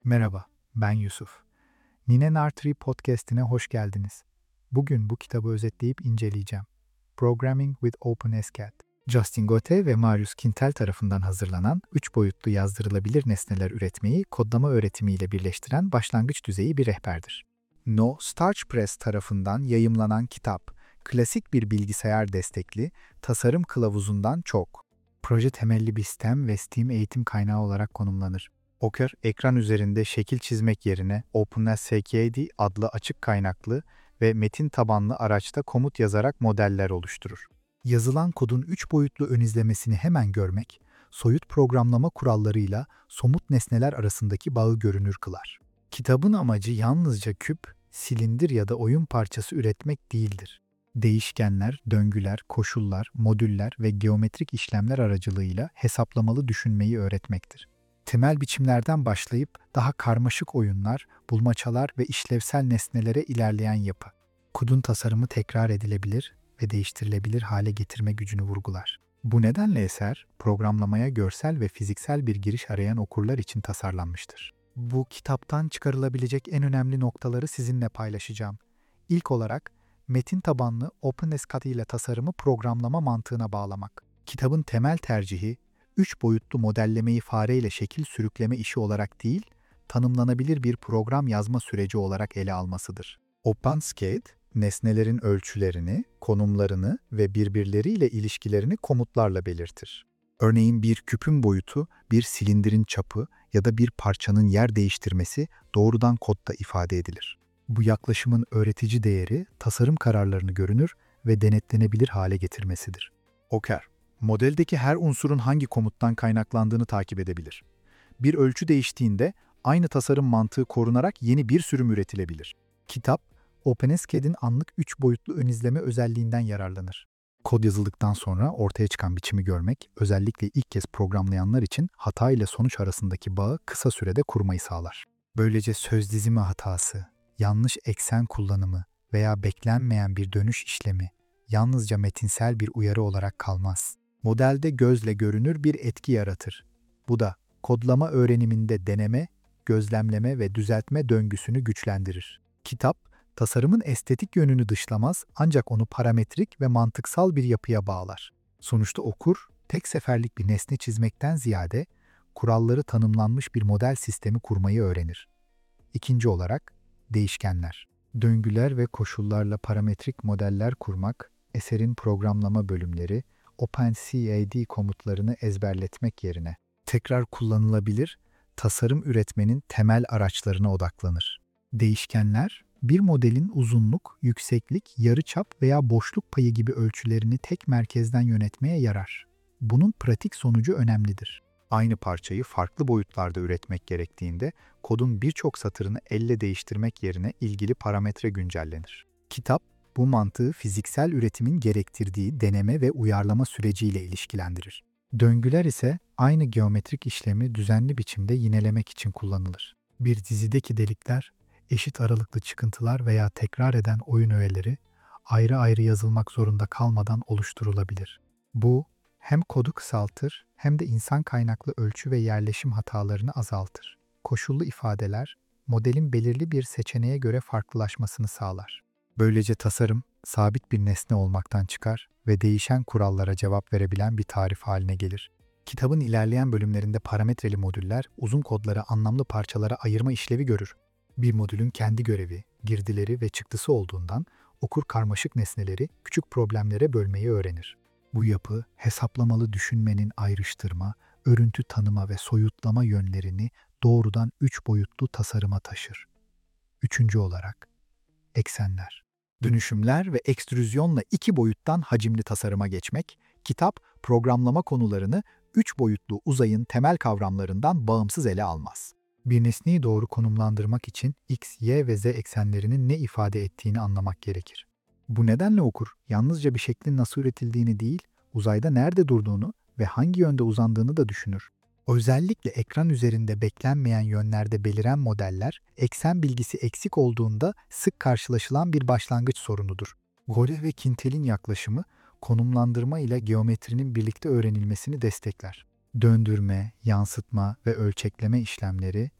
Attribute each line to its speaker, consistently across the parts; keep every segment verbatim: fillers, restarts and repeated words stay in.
Speaker 1: Merhaba, ben Yusuf. Nine Artery Podcast'ine hoş geldiniz. Bugün bu kitabı özetleyip inceleyeceğim. Programming with OpenSCAD. Justin Gote ve Marius Quintel tarafından hazırlanan üç boyutlu yazdırılabilir nesneler üretmeyi kodlama öğretimiyle birleştiren başlangıç düzeyi bir rehberdir. No Starch Press tarafından yayımlanan kitap, klasik bir bilgisayar destekli tasarım kılavuzundan çok, proje temelli bir STEM ve STEAM eğitim kaynağı olarak konumlanır. Oker, ekran üzerinde şekil çizmek yerine OpenSCAD adlı açık kaynaklı ve metin tabanlı araçta komut yazarak modeller oluşturur. Yazılan kodun üç boyutlu ön izlemesini hemen görmek, soyut programlama kurallarıyla somut nesneler arasındaki bağı görünür kılar. Kitabın amacı yalnızca küp, silindir ya da oyun parçası üretmek değildir. Değişkenler, döngüler, koşullar, modüller ve geometrik işlemler aracılığıyla hesaplamalı düşünmeyi öğretmektir. Temel biçimlerden başlayıp daha karmaşık oyunlar, bulmaçalar ve işlevsel nesnelere ilerleyen yapı. Kodun tasarımı tekrar edilebilir ve değiştirilebilir hale getirme gücünü vurgular. Bu nedenle eser, programlamaya görsel ve fiziksel bir giriş arayan okurlar için tasarlanmıştır. Bu kitaptan çıkarılabilecek en önemli noktaları sizinle paylaşacağım. İlk olarak, metin tabanlı OpenSCAD ile tasarımı programlama mantığına bağlamak. Kitabın temel tercihi, üç boyutlu modellemeyi fareyle şekil sürükleme işi olarak değil, tanımlanabilir bir program yazma süreci olarak ele almasıdır. OpenSCAD, nesnelerin ölçülerini, konumlarını ve birbirleriyle ilişkilerini komutlarla belirtir. Örneğin bir küpün boyutu, bir silindirin çapı ya da bir parçanın yer değiştirmesi doğrudan kodda ifade edilir. Bu yaklaşımın öğretici değeri, tasarım kararlarını görünür ve denetlenebilir hale getirmesidir. Oker, modeldeki her unsurun hangi komuttan kaynaklandığını takip edebilir. Bir ölçü değiştiğinde aynı tasarım mantığı korunarak yeni bir sürüm üretilebilir. Kitap, OpenSCAD'in anlık üç boyutlu ön izleme özelliğinden yararlanır. Kod yazıldıktan sonra ortaya çıkan biçimi görmek, özellikle ilk kez programlayanlar için hata ile sonuç arasındaki bağı kısa sürede kurmayı sağlar. Böylece söz dizimi hatası, yanlış eksen kullanımı veya beklenmeyen bir dönüş işlemi yalnızca metinsel bir uyarı olarak kalmaz. Modelde gözle görünür bir etki yaratır. Bu da kodlama öğreniminde deneme, gözlemleme ve düzeltme döngüsünü güçlendirir. Kitap, tasarımın estetik yönünü dışlamaz ancak onu parametrik ve mantıksal bir yapıya bağlar. Sonuçta okur, tek seferlik bir nesne çizmekten ziyade kuralları tanımlanmış bir model sistemi kurmayı öğrenir. İkinci olarak, değişkenler. Döngüler ve koşullarla parametrik modeller kurmak, eserin programlama bölümleri, OpenSCAD komutlarını ezberletmek yerine tekrar kullanılabilir, tasarım üretmenin temel araçlarına odaklanır. Değişkenler, bir modelin uzunluk, yükseklik, yarıçap veya boşluk payı gibi ölçülerini tek merkezden yönetmeye yarar. Bunun pratik sonucu önemlidir. Aynı parçayı farklı boyutlarda üretmek gerektiğinde, kodun birçok satırını elle değiştirmek yerine ilgili parametre güncellenir. Kitap, bu mantığı fiziksel üretimin gerektirdiği deneme ve uyarlama süreciyle ilişkilendirir. Döngüler ise aynı geometrik işlemi düzenli biçimde yinelemek için kullanılır. Bir dizideki delikler, eşit aralıklı çıkıntılar veya tekrar eden oyun öğeleri ayrı ayrı yazılmak zorunda kalmadan oluşturulabilir. Bu, hem kodu kısaltır hem de insan kaynaklı ölçü ve yerleşim hatalarını azaltır. Koşullu ifadeler, modelin belirli bir seçeneğe göre farklılaşmasını sağlar. Böylece tasarım, sabit bir nesne olmaktan çıkar ve değişen kurallara cevap verebilen bir tarif haline gelir. Kitabın ilerleyen bölümlerinde parametreli modüller, uzun kodları anlamlı parçalara ayırma işlevi görür. Bir modülün kendi görevi, girdileri ve çıktısı olduğundan, okur karmaşık nesneleri küçük problemlere bölmeyi öğrenir. Bu yapı, hesaplamalı düşünmenin ayrıştırma, örüntü tanıma ve soyutlama yönlerini doğrudan üç boyutlu tasarıma taşır. Üçüncü olarak, eksenler. Dönüşümler ve ekstrüzyonla iki boyuttan hacimli tasarıma geçmek, kitap programlama konularını üç boyutlu uzayın temel kavramlarından bağımsız ele almaz. Bir nesneyi doğru konumlandırmak için x, y ve z eksenlerinin ne ifade ettiğini anlamak gerekir. Bu nedenle okur, yalnızca bir şeklin nasıl üretildiğini değil, uzayda nerede durduğunu ve hangi yönde uzandığını da düşünür. Özellikle ekran üzerinde beklenmeyen yönlerde beliren modeller, eksen bilgisi eksik olduğunda sık karşılaşılan bir başlangıç sorunudur. Gore ve Quintel'in yaklaşımı, konumlandırma ile geometrinin birlikte öğrenilmesini destekler. Döndürme, yansıtma ve ölçekleme işlemleri,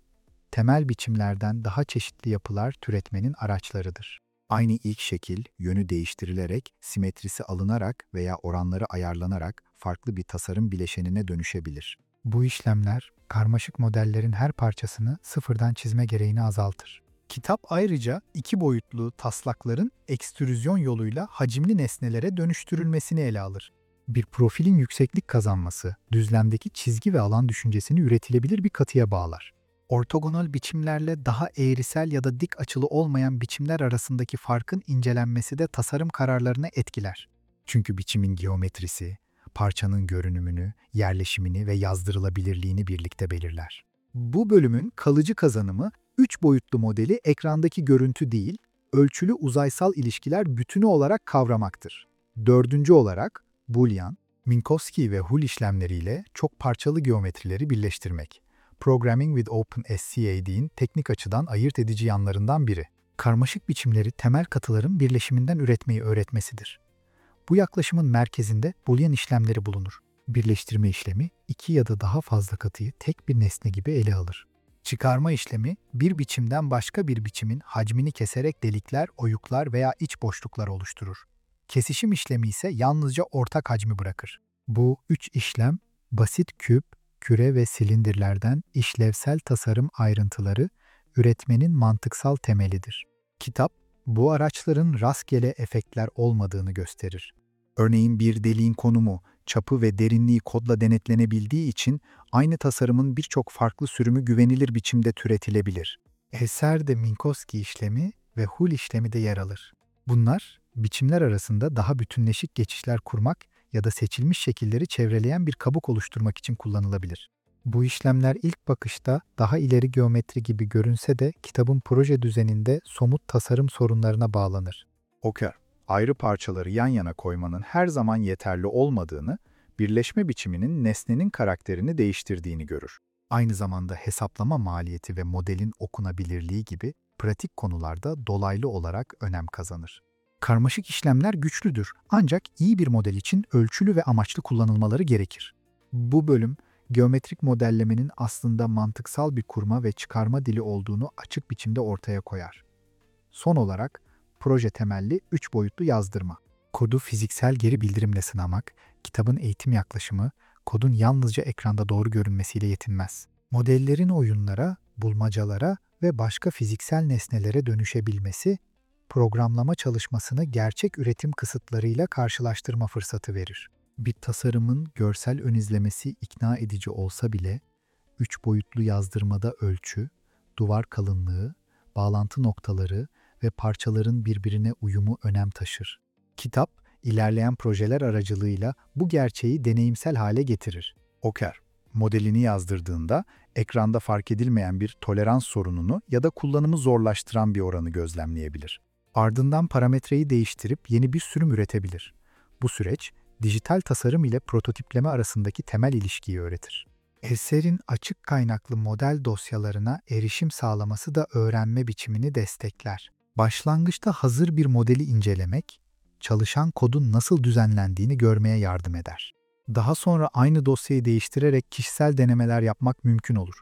Speaker 1: temel biçimlerden daha çeşitli yapılar türetmenin araçlarıdır. Aynı ilk şekil, yönü değiştirilerek, simetrisi alınarak veya oranları ayarlanarak farklı bir tasarım bileşenine dönüşebilir. Bu işlemler, karmaşık modellerin her parçasını sıfırdan çizme gereğini azaltır. Kitap ayrıca iki boyutlu taslakların ekstrüzyon yoluyla hacimli nesnelere dönüştürülmesini ele alır. Bir profilin yükseklik kazanması, düzlemdeki çizgi ve alan düşüncesini üretilebilir bir katıya bağlar. Ortogonal biçimlerle daha eğrisel ya da dik açılı olmayan biçimler arasındaki farkın incelenmesi de tasarım kararlarını etkiler. Çünkü biçimin geometrisi, parçanın görünümünü, yerleşimini ve yazdırılabilirliğini birlikte belirler. Bu bölümün kalıcı kazanımı, üç boyutlu modeli ekrandaki görüntü değil, ölçülü uzaysal ilişkiler bütünü olarak kavramaktır. Dördüncü olarak, Boolean, Minkowski ve Hull işlemleriyle çok parçalı geometrileri birleştirmek. Programming with OpenSCAD'in teknik açıdan ayırt edici yanlarından biri. Karmaşık biçimleri temel katıların birleşiminden üretmeyi öğretmesidir. Bu yaklaşımın merkezinde Boolean işlemleri bulunur. Birleştirme işlemi iki ya da daha fazla katıyı tek bir nesne gibi ele alır. Çıkarma işlemi bir biçimden başka bir biçimin hacmini keserek delikler, oyuklar veya iç boşluklar oluşturur. Kesişim işlemi ise yalnızca ortak hacmi bırakır. Bu üç işlem basit küp, küre ve silindirlerden işlevsel tasarım ayrıntıları üretmenin mantıksal temelidir. Kitap, bu araçların rastgele efektler olmadığını gösterir. Örneğin bir deliğin konumu, çapı ve derinliği kodla denetlenebildiği için aynı tasarımın birçok farklı sürümü güvenilir biçimde türetilebilir. Eserde Minkowski işlemi ve Hull işlemi de yer alır. Bunlar, biçimler arasında daha bütünleşik geçişler kurmak ya da seçilmiş şekilleri çevreleyen bir kabuk oluşturmak için kullanılabilir. Bu işlemler ilk bakışta daha ileri geometri gibi görünse de kitabın proje düzeninde somut tasarım sorunlarına bağlanır. Oker, ayrı parçaları yan yana koymanın her zaman yeterli olmadığını, birleşme biçiminin nesnenin karakterini değiştirdiğini görür. Aynı zamanda hesaplama maliyeti ve modelin okunabilirliği gibi pratik konularda dolaylı olarak önem kazanır. Karmaşık işlemler güçlüdür, ancak iyi bir model için ölçülü ve amaçlı kullanılmaları gerekir. Bu bölüm, geometrik modellemenin aslında mantıksal bir kurma ve çıkarma dili olduğunu açık biçimde ortaya koyar. Son olarak, proje temelli üç boyutlu yazdırma. Kodu fiziksel geri bildirimle sınamak, kitabın eğitim yaklaşımı, kodun yalnızca ekranda doğru görünmesiyle yetinmez. Modellerin oyunlara, bulmacalara ve başka fiziksel nesnelere dönüşebilmesi, programlama çalışmasını gerçek üretim kısıtlarıyla karşılaştırma fırsatı verir. Bir tasarımın görsel ön izlemesi ikna edici olsa bile, üç boyutlu yazdırmada ölçü, duvar kalınlığı, bağlantı noktaları ve parçaların birbirine uyumu önem taşır. Kitap, ilerleyen projeler aracılığıyla bu gerçeği deneyimsel hale getirir. Oker, modelini yazdırdığında ekranda fark edilmeyen bir tolerans sorununu ya da kullanımı zorlaştıran bir oranı gözlemleyebilir. Ardından parametreyi değiştirip yeni bir sürüm üretebilir. Bu süreç, dijital tasarım ile prototipleme arasındaki temel ilişkiyi öğretir. Eserin açık kaynaklı model dosyalarına erişim sağlaması da öğrenme biçimini destekler. Başlangıçta hazır bir modeli incelemek, çalışan kodun nasıl düzenlendiğini görmeye yardım eder. Daha sonra aynı dosyayı değiştirerek kişisel denemeler yapmak mümkün olur.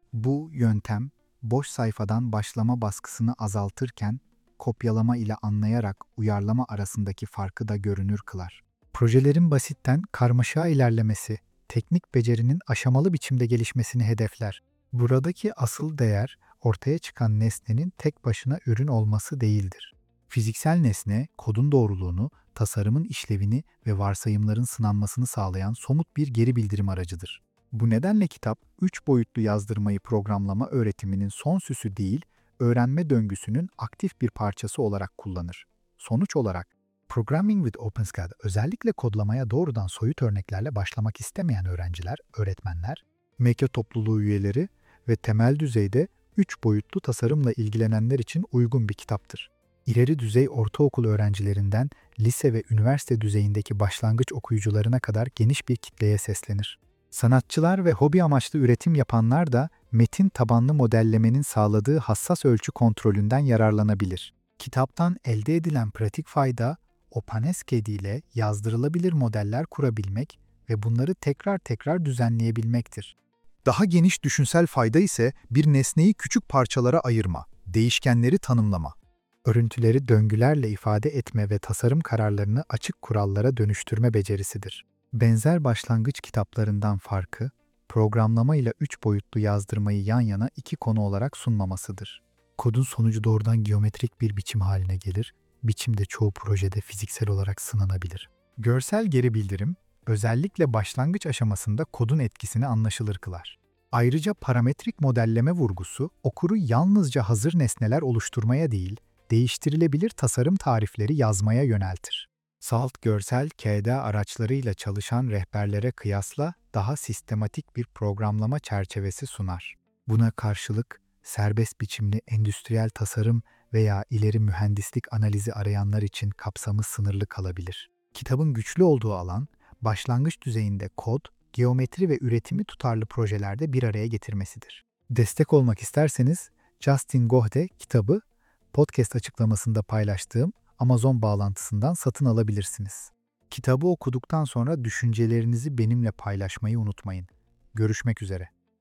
Speaker 1: Bu yöntem, boş sayfadan başlama baskısını azaltırken, kopyalama ile anlayarak uyarlama arasındaki farkı da görünür kılar. Projelerin basitten karmaşığa ilerlemesi, teknik becerinin aşamalı biçimde gelişmesini hedefler. Buradaki asıl değer, ortaya çıkan nesnenin tek başına ürün olması değildir. Fiziksel nesne, kodun doğruluğunu, tasarımın işlevini ve varsayımların sınanmasını sağlayan somut bir geri bildirim aracıdır. Bu nedenle kitap, üç boyutlu yazdırmayı programlama öğretiminin son süsü değil, öğrenme döngüsünün aktif bir parçası olarak kullanır. Sonuç olarak, Programming with OpenSCAD özellikle kodlamaya doğrudan soyut örneklerle başlamak istemeyen öğrenciler, öğretmenler, Maker topluluğu üyeleri ve temel düzeyde üç boyutlu tasarımla ilgilenenler için uygun bir kitaptır. İleri düzey ortaokul öğrencilerinden lise ve üniversite düzeyindeki başlangıç okuyucularına kadar geniş bir kitleye seslenir. Sanatçılar ve hobi amaçlı üretim yapanlar da metin tabanlı modellemenin sağladığı hassas ölçü kontrolünden yararlanabilir. Kitaptan elde edilen pratik fayda, OpenSCAD ile yazdırılabilir modeller kurabilmek ve bunları tekrar tekrar düzenleyebilmektir. Daha geniş düşünsel fayda ise bir nesneyi küçük parçalara ayırma, değişkenleri tanımlama. Örüntüleri döngülerle ifade etme ve tasarım kararlarını açık kurallara dönüştürme becerisidir. Benzer başlangıç kitaplarından farkı, programlama ile üç boyutlu yazdırmayı yan yana iki konu olarak sunmamasıdır. Kodun sonucu doğrudan geometrik bir biçim haline gelir, biçim de çoğu projede fiziksel olarak sınanabilir. Görsel geri bildirim, özellikle başlangıç aşamasında kodun etkisini anlaşılır kılar. Ayrıca parametrik modelleme vurgusu, okuru yalnızca hazır nesneler oluşturmaya değil, değiştirilebilir tasarım tarifleri yazmaya yöneltir. Salt görsel K D araçlarıyla çalışan rehberlere kıyasla daha sistematik bir programlama çerçevesi sunar. Buna karşılık, serbest biçimli endüstriyel tasarım veya ileri mühendislik analizi arayanlar için kapsamı sınırlı kalabilir. Kitabın güçlü olduğu alan, başlangıç düzeyinde kod, geometri ve üretimi tutarlı projelerde bir araya getirmesidir. Destek olmak isterseniz, Justin Gohde kitabı, podcast açıklamasında paylaştığım Amazon bağlantısından satın alabilirsiniz. Kitabı okuduktan sonra düşüncelerinizi benimle paylaşmayı unutmayın. Görüşmek üzere.